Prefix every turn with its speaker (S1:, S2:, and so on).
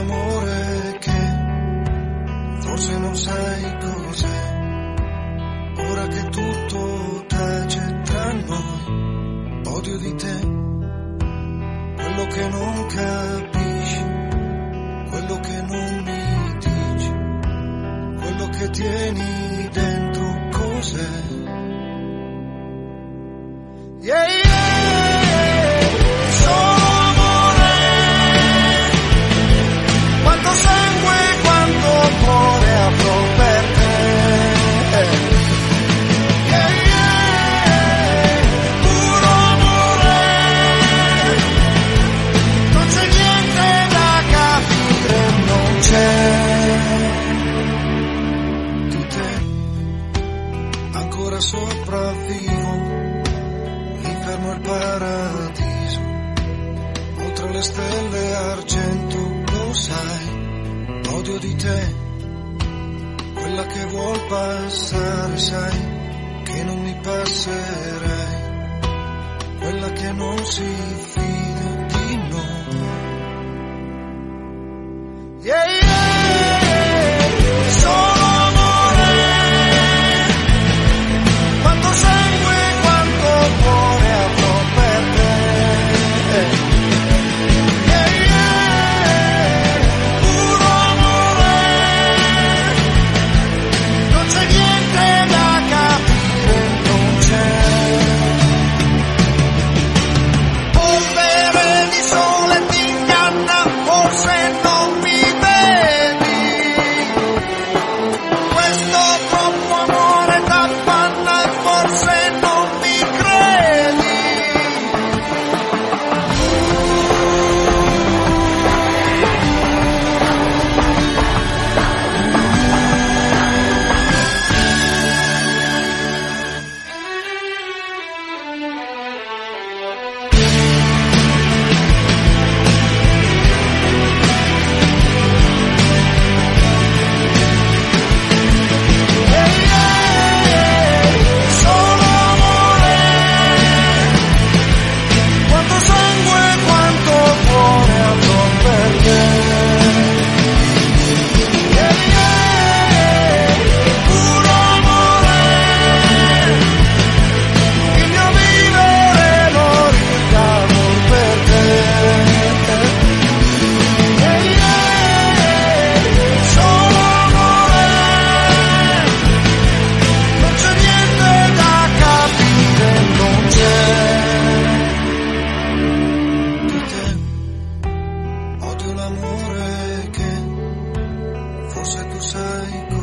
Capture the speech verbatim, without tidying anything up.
S1: l'amore che forse non sai cos'è. Ora che tutto tace tra noi, odio di te, quello che non capisci, quello che non mi dici, quello che tieni dentro cos'è. Yeah, yeah, solo amore, quanto sangue, quanto cuore avrò per te. Yeah, yeah, puro amore, non c'è niente da capire, non c'è. Di te ancora sopravvivo, l'inferno e il paradiso, oltre le stelle argento, lo sai, odio di te, quella che vuol passare, sai, che non mi passerai, quella che non si fida di noi. Yeah, yeah, solo amore, quanto sangue, quanto cuore avrò per te. Yeah, yeah, puro amore, non c'è niente da capire, non c'è. Polvere di sole ti inganna, forse non mi vedi. Questo troppo amore t'affanna e forse non mi credi. Yeah, yeah, solo amore, quanto sangue, quanto cuore avrò per te. Yeah, yeah, puro amore, il mio vivere lo ricavo per te. Yeah, yeah, solo amore, non c'è niente da capire, non c'è. Di te odio l'amore che forse tu sai